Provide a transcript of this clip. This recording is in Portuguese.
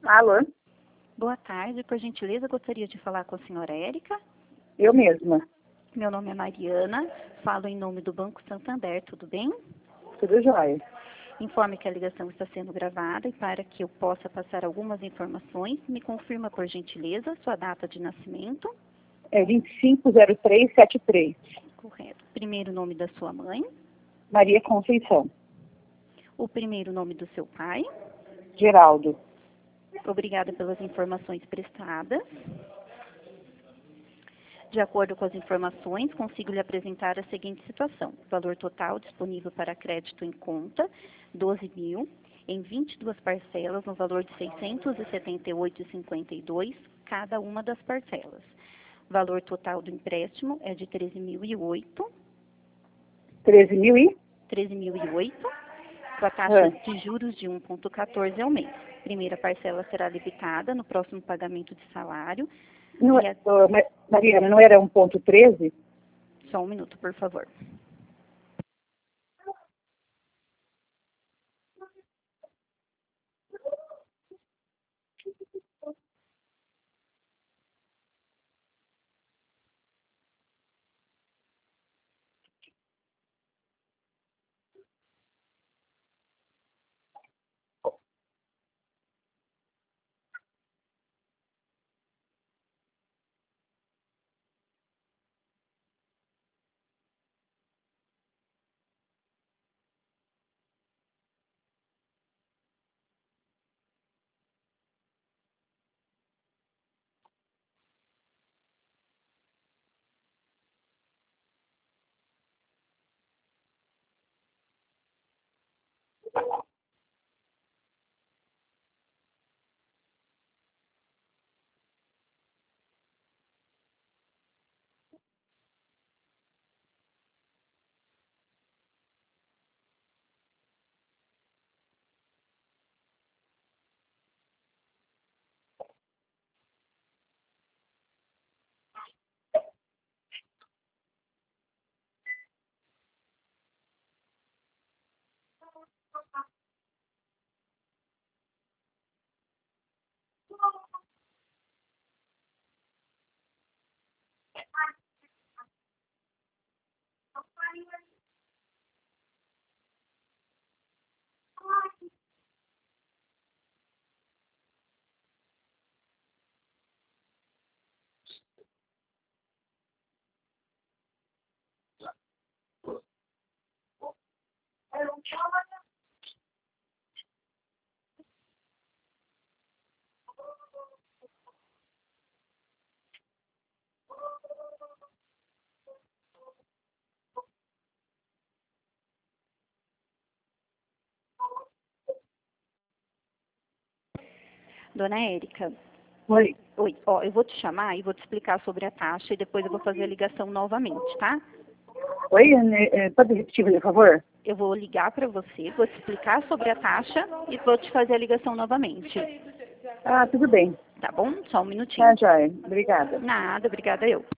Alô? Boa tarde, por gentileza, gostaria de falar com a senhora Érica. Eu mesma. Meu nome é Mariana, falo em nome do Banco Santander, tudo bem? Tudo jóia. Informe que a ligação está sendo gravada e para que eu possa passar algumas informações, me confirma por gentileza sua data de nascimento. É 250373. Correto. Primeiro nome da sua mãe. Maria Conceição. O primeiro nome do seu pai. Geraldo. Obrigada pelas informações prestadas. De acordo com as informações, consigo lhe apresentar a seguinte situação. Valor total disponível para crédito em conta, 12.000, em 22 parcelas, no valor de R$ 678,52, cada uma das parcelas. Valor total do empréstimo é de 13.008. 13.000 13.008, com a taxa de juros de 1,14 ao mês. Primeira parcela será debitada no próximo pagamento de salário. Não, Mariana, não era 1,13? Só um minuto, por favor. Dona Érica. Oi. Oi, eu vou te chamar e vou te explicar sobre a taxa e depois eu vou fazer a ligação novamente, tá? Oi, pode repetir, por favor? Eu vou ligar para você, vou te explicar sobre a taxa e vou te fazer a ligação novamente. Ah, tudo bem. Tá bom? Só um minutinho. Tá, jóia. Obrigada. Nada, obrigada eu.